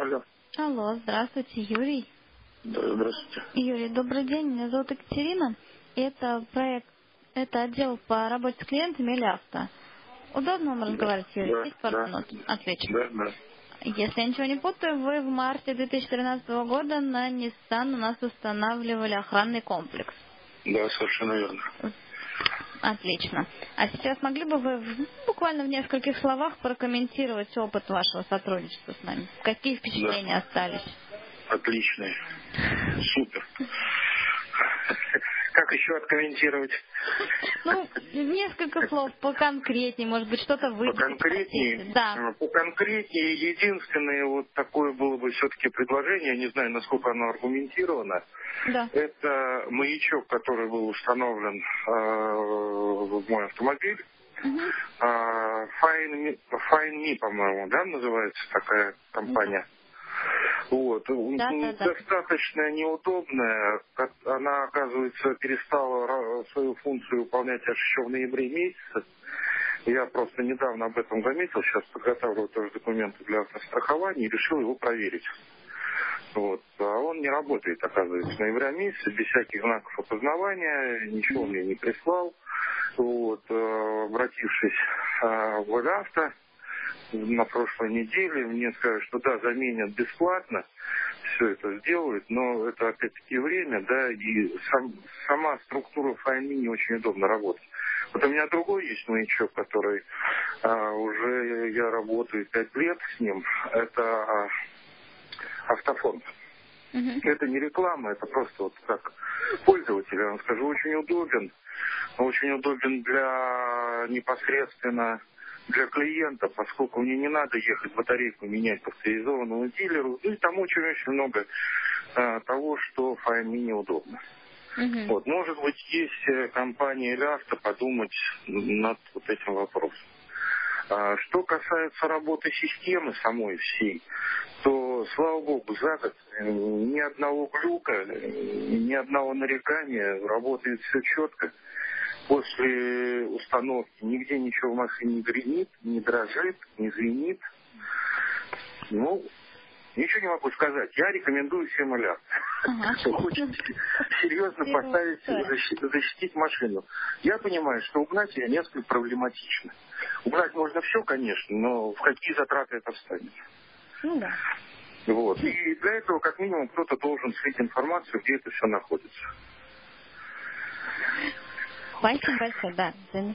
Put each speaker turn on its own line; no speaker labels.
Алло.
Алло, здравствуйте, Юрий.
Да, здравствуйте.
Юрий, добрый день, меня зовут Екатерина. Это отдел по работе с клиентами или авто. Удобно вам разговаривать, Юрий?
Да,
Есть пару
да,
минут? Отлично.
да.
Если я ничего не путаю, вы в марте 2013 года на Nissan у нас устанавливали охранный комплекс.
Да, совершенно верно.
Отлично. А сейчас могли бы вы буквально в нескольких словах прокомментировать опыт вашего сотрудничества с нами? Какие впечатления остались?
Отличный. Супер. Как еще откомментировать?
Ну, несколько слов поконкретнее, может быть, что-то выделить.
Поконкретнее?
Да.
Поконкретнее. Единственное вот такое было бы все-таки предложение, не знаю, насколько оно аргументировано.
Да.
Это маячок, который был установлен в мой автомобиль. Find Me, по-моему, да, называется такая компания. Вот.
Да.
Достаточно неудобная. Она, оказывается, перестала свою функцию выполнять аж еще в ноябре месяце. Я просто недавно об этом заметил. Сейчас подготавливаю тоже документы для автострахования и решил его проверить. Вот. А он не работает, оказывается, с ноября месяца, без всяких знаков опознавания, ничего мне не прислал. Вот. Обратившись в авто на прошлой неделе, мне сказали, что да, заменят бесплатно, все это сделают, но это опять-таки время, да, и сама структура Find Me не очень удобно работать. Вот у меня другой есть маячок, который уже я работаю 5 лет с ним, это автофон. Это не реклама, это просто вот как пользователь, я вам скажу, очень удобен для непосредственно для клиента, поскольку мне не надо ехать батарейку менять по авторизованному дилеру, и там очень много того, что Find Me неудобно. Вот, может быть, есть компания или авто подумать над вот этим вопросом. Что касается работы системы самой всей, то, слава богу, за год ни одного глюка, ни одного нарекания, работает все четко. После установки нигде ничего в машине не гремит, не дрожит, не звенит. Ну, ничего не могу сказать. Я рекомендую всем АЛЯ. Кто хочет серьезно поставить, защитить машину. Я понимаю, что угнать ее несколько проблематично. Угнать можно все, конечно, но в какие затраты это встанет?
Ну да.
Вот. И для этого, как минимум, кто-то должен слить информацию, где это все находится.
Спасибо большое, да.